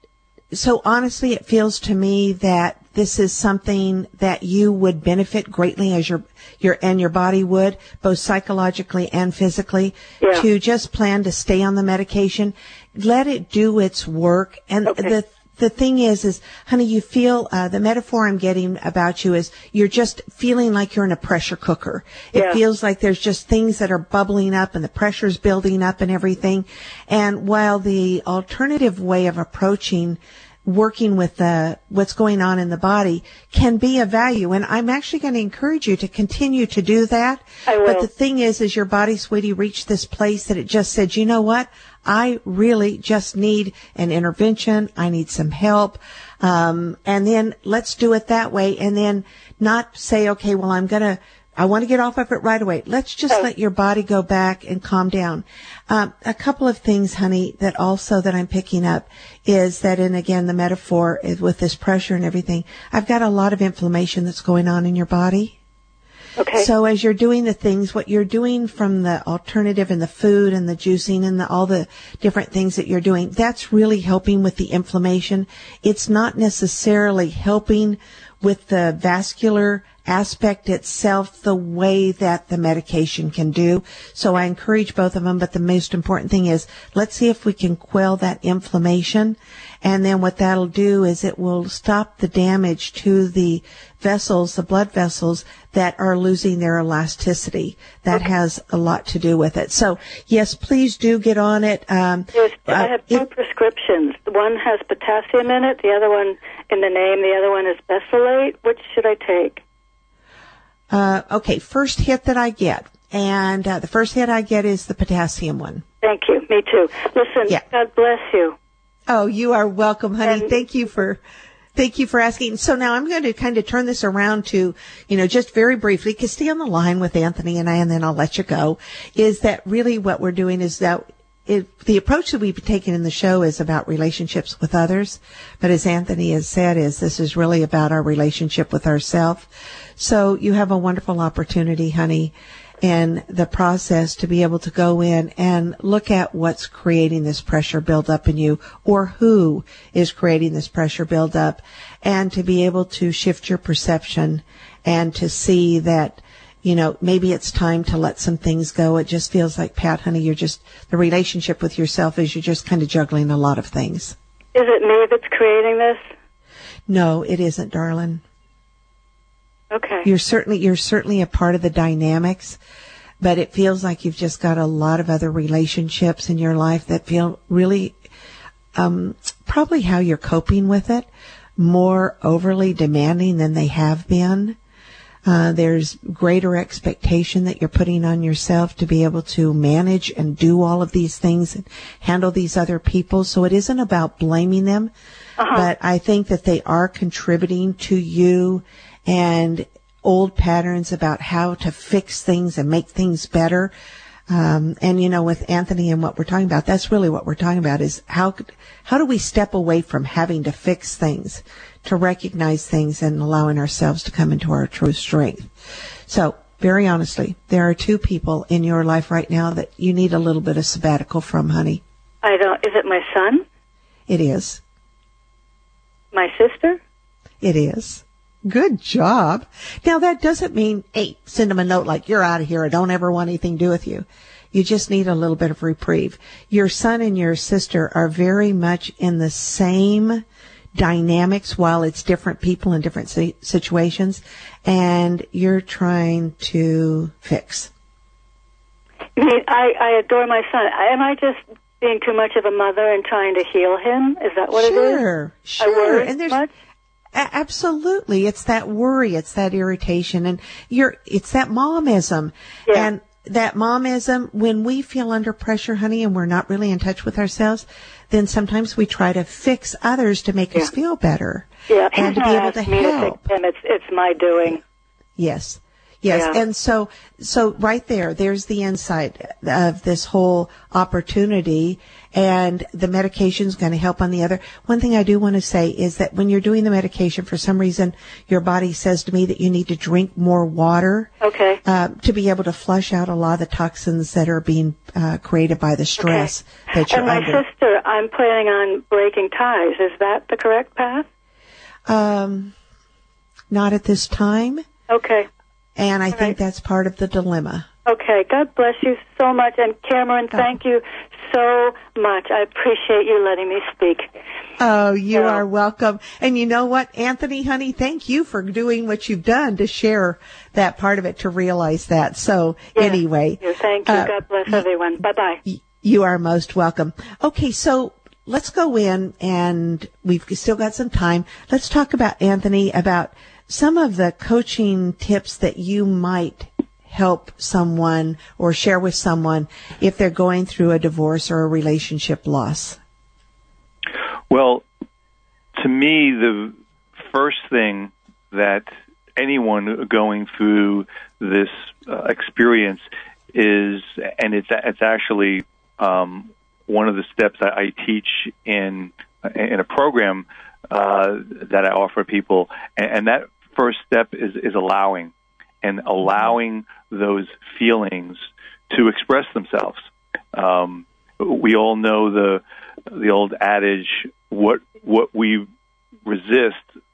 [SPEAKER 5] so honestly, it feels to me that this is something that you would benefit greatly as your, your, and your body would, both psychologically and physically,
[SPEAKER 9] Yeah.
[SPEAKER 5] to just plan to stay on the medication. Let it do its work. And
[SPEAKER 9] Okay.
[SPEAKER 5] the, the thing is, is, honey, you feel, uh, the metaphor I'm getting about you is you're just feeling like you're in a pressure cooker. It
[SPEAKER 9] Yeah.
[SPEAKER 5] feels like there's just things that are bubbling up and the pressure's building up and everything. And while the alternative way of approaching working with the, what's going on in the body can be of value. And I'm actually going to encourage you to continue to do that.
[SPEAKER 9] I will.
[SPEAKER 5] But the thing is, is your body, sweetie, reached this place that it just said, you know what? I really just need an intervention. I need some help. Um, and then let's do it that way. And then not say, okay, well, I'm going to, I want to get off of it right away. Let's just
[SPEAKER 9] Oh.
[SPEAKER 5] let your body go back and calm down. Um, a couple of things, honey, that also that I'm picking up is that, and again, the metaphor is with this pressure and everything, I've got a lot of inflammation that's going on in your body.
[SPEAKER 9] Okay.
[SPEAKER 5] So as you're doing the things, what you're doing from the alternative and the food and the juicing and the, all the different things that you're doing, that's really helping with the inflammation. It's not necessarily helping with the vascular aspect itself the way that the medication can do. So I encourage both of them, but the most important thing is let's see if we can quell that inflammation. And then what that'll do is it will stop the damage to the vessels, the blood vessels that are losing their elasticity. That
[SPEAKER 9] Okay.
[SPEAKER 5] has a lot to do with it. So yes, please do get on it. Um,
[SPEAKER 9] There's, I
[SPEAKER 5] uh,
[SPEAKER 9] have two
[SPEAKER 5] if-
[SPEAKER 9] prescriptions. One has potassium in it, the other one in the name, the other one is Besolate. Which should I take?
[SPEAKER 5] Uh, okay, first hit that I get. And uh, the first hit I get is the potassium one.
[SPEAKER 9] Thank you. Me too. Listen,
[SPEAKER 5] Yeah.
[SPEAKER 9] God bless you.
[SPEAKER 5] Oh, you are welcome, honey.
[SPEAKER 9] And-
[SPEAKER 5] Thank you for, thank you for asking. So now I'm going to kind of turn this around to, you know, just very briefly, because stay on the line with Anthony and I, and then I'll let you go, is that really what we're doing is that it, the approach that we've taken in the show is about relationships with others. But as Anthony has said, is this is really about our relationship with ourselves. So you have a wonderful opportunity, honey, in the process to be able to go in and look at what's creating this pressure buildup in you, or who is creating this pressure buildup, and to be able to shift your perception and to see that, you know, maybe it's time to let some things go. It just feels like, Pat, honey, you're just, the relationship with yourself is you're just kind of juggling a lot of things.
[SPEAKER 9] Is it me that's creating this?
[SPEAKER 5] No, it isn't, darling.
[SPEAKER 9] Okay.
[SPEAKER 5] You're certainly, you're certainly a part of the dynamics, but it feels like you've just got a lot of other relationships in your life that feel really, um, probably how you're coping with it, more overly demanding than they have been. Uh, there's greater expectation that you're putting on yourself to be able to manage and do all of these things and handle these other people. So it isn't about blaming them,
[SPEAKER 9] Uh-huh.
[SPEAKER 5] but I think that they are contributing to you and old patterns about how to fix things and make things better. Um, and you know, with Anthony and what we're talking about, that's really what we're talking about is how, how do we step away from having to fix things to recognize things and allowing ourselves to come into our true strength. So very honestly, there are two people in your life right now that you need a little bit of sabbatical from, honey.
[SPEAKER 9] I don't, is it my son?
[SPEAKER 5] It is.
[SPEAKER 9] My sister?
[SPEAKER 5] It is. Good job. Now that doesn't mean, hey, send them a note like you're out of here. I don't ever want anything to do with you. You just need a little bit of reprieve. Your son and your sister are very much in the same dynamics while it's different people in different situations, and you're trying to fix.
[SPEAKER 9] I mean, I, I adore my son. Am I just being too much of a mother and trying to heal him? Is that what
[SPEAKER 5] sure,
[SPEAKER 9] it is?
[SPEAKER 5] Sure, sure.
[SPEAKER 9] I worry
[SPEAKER 5] and there's
[SPEAKER 9] much?
[SPEAKER 5] A- absolutely, it's that worry, it's that irritation, and you're, it's that momism.
[SPEAKER 9] Yeah.
[SPEAKER 5] And that momism, when we feel under pressure, honey, and we're not really in touch with ourselves, then sometimes we try to fix others to make
[SPEAKER 9] yeah.
[SPEAKER 5] us feel better.
[SPEAKER 9] Yeah,
[SPEAKER 5] and to be able to
[SPEAKER 9] me
[SPEAKER 5] help.
[SPEAKER 9] To fix him. It's, it's my doing.
[SPEAKER 5] Yes. Yes,
[SPEAKER 9] yeah.
[SPEAKER 5] and so, so right there, there's the insight of this whole opportunity, and the medication's going to help on the other. One thing I do want to say is that when you're doing the medication, for some reason, your body says to me that you need to drink more water.
[SPEAKER 9] Okay.
[SPEAKER 5] Uh, to be able to flush out a lot of the toxins that are being uh, created by the stress
[SPEAKER 9] okay.
[SPEAKER 5] that you're
[SPEAKER 9] and my
[SPEAKER 5] under.
[SPEAKER 9] sister, I'm planning on breaking ties. Is that the correct path?
[SPEAKER 5] Um, not at this time.
[SPEAKER 9] Okay.
[SPEAKER 5] And I
[SPEAKER 9] All
[SPEAKER 5] think
[SPEAKER 9] right.
[SPEAKER 5] that's part of the dilemma.
[SPEAKER 9] Okay. God bless you so much. And Cameron, thank you so much. I appreciate you letting me speak.
[SPEAKER 5] Oh, you
[SPEAKER 9] Yeah.
[SPEAKER 5] are welcome. And you know what, Anthony, honey, thank you for doing what you've done to share that part of it, to realize that. So
[SPEAKER 9] Yeah.
[SPEAKER 5] anyway.
[SPEAKER 9] Thank you. Thank you.
[SPEAKER 5] Uh,
[SPEAKER 9] God bless everyone. Bye-bye.
[SPEAKER 5] You are most welcome. Okay, so let's go in, and we've still got some time. Let's talk about, Anthony, about some of the coaching tips that you might help someone or share with someone if they're going through a divorce or a relationship loss.
[SPEAKER 3] Well, to me, the first thing that anyone going through this uh, experience is, and it's it's actually um, one of the steps I, I teach in in a program uh, that I offer people, and, and that first step is, is allowing, and allowing those feelings to express themselves. Um, we all know the the old adage, what what we resist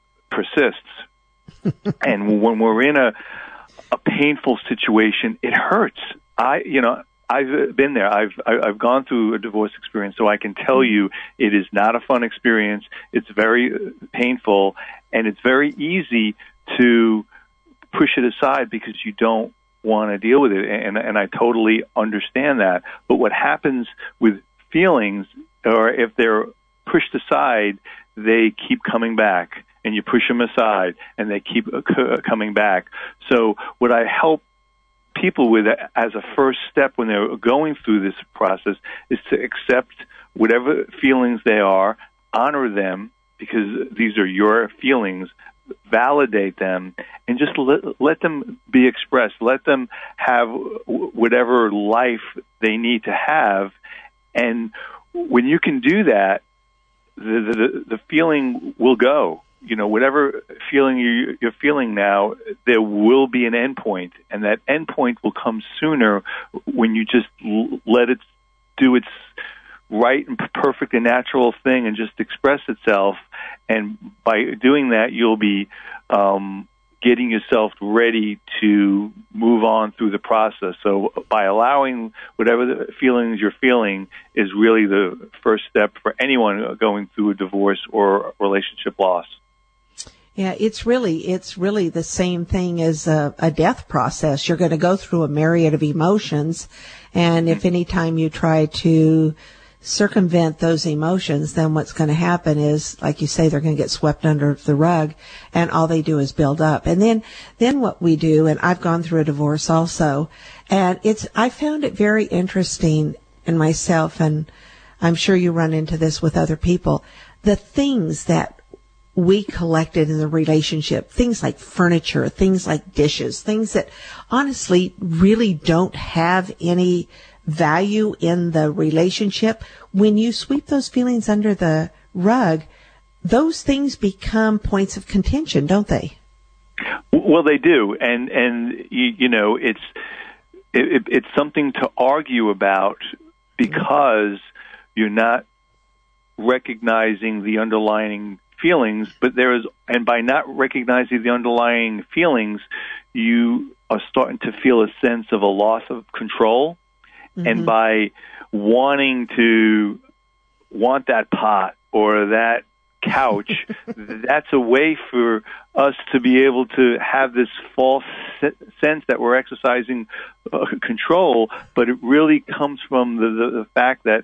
[SPEAKER 3] persists. And when we're in a a painful situation, it hurts. I, you know, I've been there. I've I've gone through a divorce experience, so I can tell you it is not a fun experience. It's very painful, and it's very easy to push it aside because you don't want to deal with it, and and I totally understand that. But what happens with feelings, or if they're pushed aside, they keep coming back, and you push them aside, and they keep coming back. So what I help people with as a first step when they're going through this process is to accept whatever feelings they are, honor them, because these are your feelings, validate them, and just let, let them be expressed. Let them have whatever life they need to have. And when you can do that, the, the, the feeling will go. You know, whatever feeling you, you're feeling now, there will be an end point, and that end point will come sooner when you just l- let it do its right and perfect and natural thing and just express itself. And by doing that, you'll be um, getting yourself ready to move on through the process. So by allowing whatever the feelings you're feeling is really the first step for anyone going through a divorce or a relationship loss.
[SPEAKER 5] Yeah, it's really, it's really the same thing as a, a death process. You're going to go through a myriad of emotions, and if any time you try to circumvent those emotions, then what's going to happen is, like you say, they're going to get swept under the rug, and all they do is build up. And then, then what we do, and I've gone through a divorce also, and it's, I found it very interesting in myself, and I'm sure you run into this with other people, the things that we collected in the relationship, things like furniture, things like dishes, things that honestly really don't have any value in the relationship. When you sweep those feelings under the rug, those things become points of contention, don't they?
[SPEAKER 3] Well, they do. And, and you, you know, it's, it, it's something to argue about because you're not recognizing the underlying feelings, but there is, and by not recognizing the underlying feelings, you are starting to feel a sense of a loss of control. Mm-hmm. And by wanting to want that pot or that couch, that's a way for us to be able to have this false sense that we're exercising uh, control, but it really comes from the, the, the fact that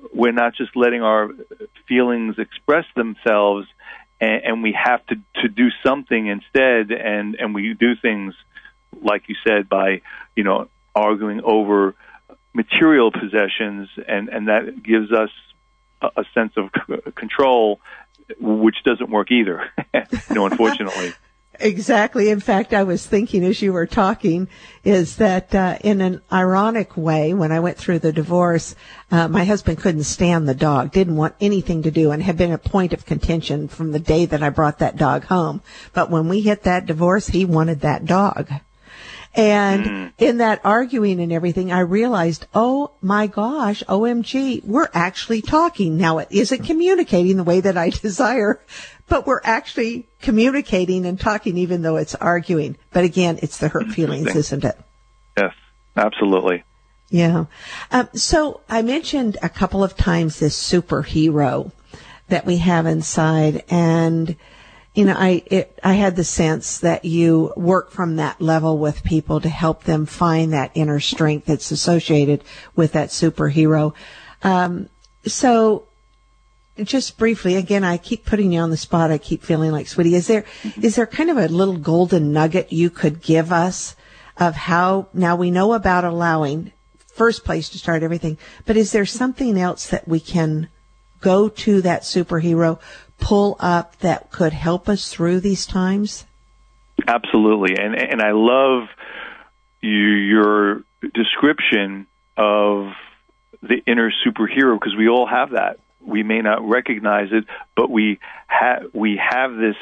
[SPEAKER 3] we're not just letting our feelings express themselves, and, and we have to, to do something instead, and, and we do things, like you said, by, you know, arguing over material possessions, and, and that gives us a, a sense of c- control, which doesn't work either, you know, unfortunately.
[SPEAKER 5] Exactly. In fact, I was thinking as you were talking is that uh, in an ironic way, when I went through the divorce, uh, my husband couldn't stand the dog, didn't want anything to do, and had been a point of contention from the day that I brought that dog home. But when we hit that divorce, he wanted that dog. And mm. in that arguing and everything, I realized, oh my gosh, O M G, we're actually talking. Now, it isn't communicating the way that I desire, but we're actually communicating and talking even though it's arguing. But again, it's the hurt feelings, isn't it?
[SPEAKER 3] Yes, absolutely.
[SPEAKER 5] Yeah. Um, so I mentioned a couple of times this superhero that we have inside, and you know, I it, I had the sense that you work from that level with people to help them find that inner strength that's associated with that superhero. Um, so, just briefly, again, I keep putting you on the spot. I keep feeling like, sweetie, is there is there kind of a little golden nugget you could give us of how? Now we know about allowing, first place to start everything, but is there something else that we can go to that superhero, pull up, that could help us through these times?
[SPEAKER 3] Absolutely. And and I love you, your description of the inner superhero, because we all have that. We may not recognize it, but we have we have this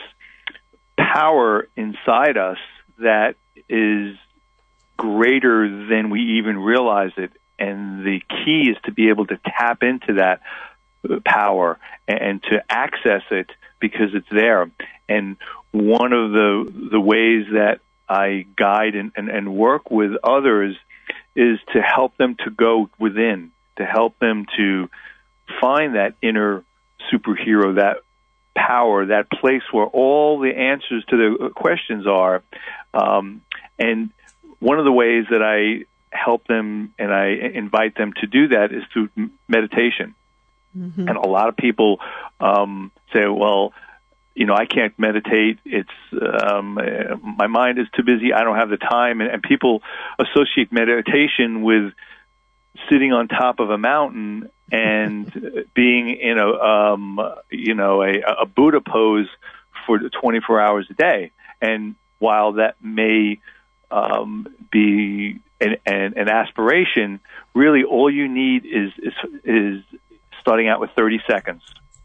[SPEAKER 3] power inside us that is greater than we even realize it. And the key is to be able to tap into that power and to access it because it's there. And one of the the ways that I guide and, and, and work with others is to help them to go within, to help them to find that inner superhero, that power, that place where all the answers to their questions are. Um, and one of the ways that I help them and I invite them to do that is through meditation. Mm-hmm. And a lot of people um, say, well, you know, I can't meditate. It's um, my mind is too busy. I don't have the time. And, and people associate meditation with sitting on top of a mountain and being in a, um, you know, a, a Buddha pose for twenty-four hours a day. And while that may um, be an, an, an aspiration, really all you need is is, is starting out with thirty seconds,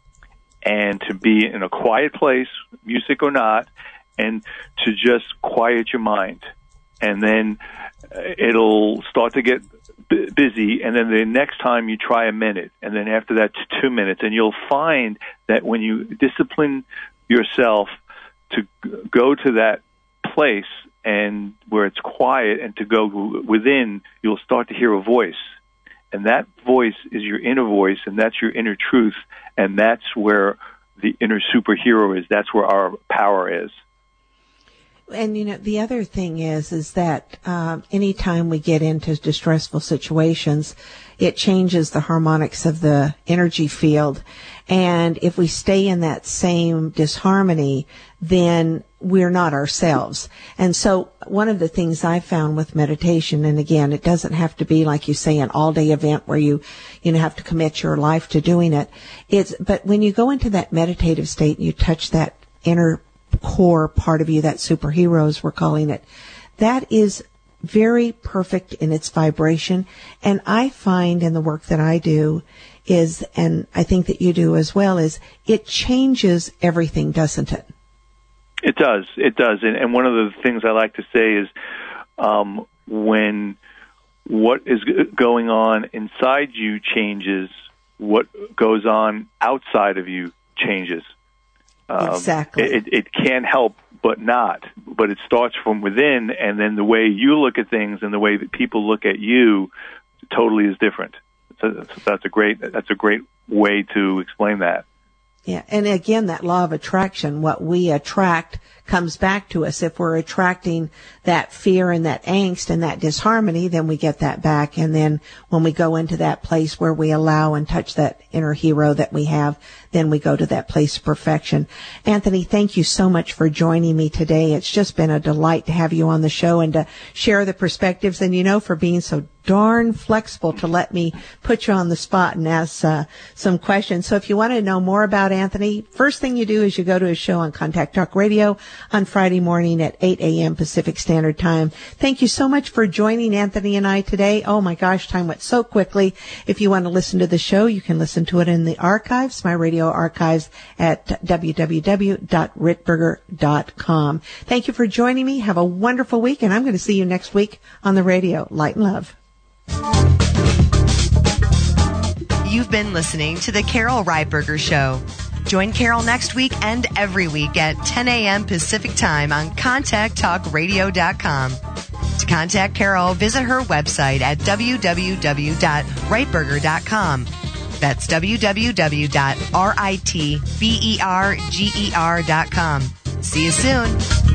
[SPEAKER 3] and to be in a quiet place, music or not, and to just quiet your mind. And then it'll start to get b- busy, and then the next time you try a minute, and then after that two minutes, and you'll find that when you discipline yourself to g- go to that place and where it's quiet and to go within, you'll start to hear a voice. And that voice is your inner voice, and that's your inner truth, and that's where the inner superhero is. That's where our power is.
[SPEAKER 5] And, you know, the other thing is, is that um, anytime we get into distressful situations, it changes the harmonics of the energy field. And if we stay in that same disharmony, then we're not ourselves. And so one of the things I found with meditation, and again, it doesn't have to be, like you say, an all-day event where you, you know, have to commit your life to doing it. It's, but when you go into that meditative state and you touch that inner core part of you, that superhero, as we're calling it, that is very perfect in its vibration. And I find in the work that I do is, and I think that you do as well, is it changes everything, doesn't it?
[SPEAKER 3] It does. It does. And, and one of the things I like to say is um, when what is going on inside you changes, what goes on outside of you changes. Um,
[SPEAKER 5] exactly.
[SPEAKER 3] It, it can't help but not, but it starts from within, and then the way you look at things and the way that people look at you totally is different. So that's a great, that's a great way to explain that.
[SPEAKER 5] Yeah. And again, that law of attraction, what we attract comes back to us. If we're attracting that fear and that angst and that disharmony, then we get that back. And then when we go into that place where we allow and touch that inner hero that we have, then we go to that place of perfection. Anthony, thank you so much for joining me today. It's just been a delight to have you on the show and to share the perspectives, and, you know, for being so darn flexible to let me put you on the spot and ask uh, some questions. So if you want to know more about Anthony, first thing you do is you go to his show on Contact Talk Radio on Friday morning at eight a.m. Pacific Standard Time. Thank you so much for joining Anthony and I today. Oh my gosh, time went so quickly. If you want to listen to the show, you can listen to it in the archives, my radio archives at w w w dot ritberger dot com. Thank you for joining me. Have a wonderful week, and I'm going to see you next week on the radio. Light and love.
[SPEAKER 4] You've been listening to The Carol Reitberger Show. Join Carol next week and every week at ten a.m. Pacific Time on contact talk radio dot com. To contact Carol, visit her website at w w w dot reitberger dot com. That's w w w dot ritberger dot com. See you soon.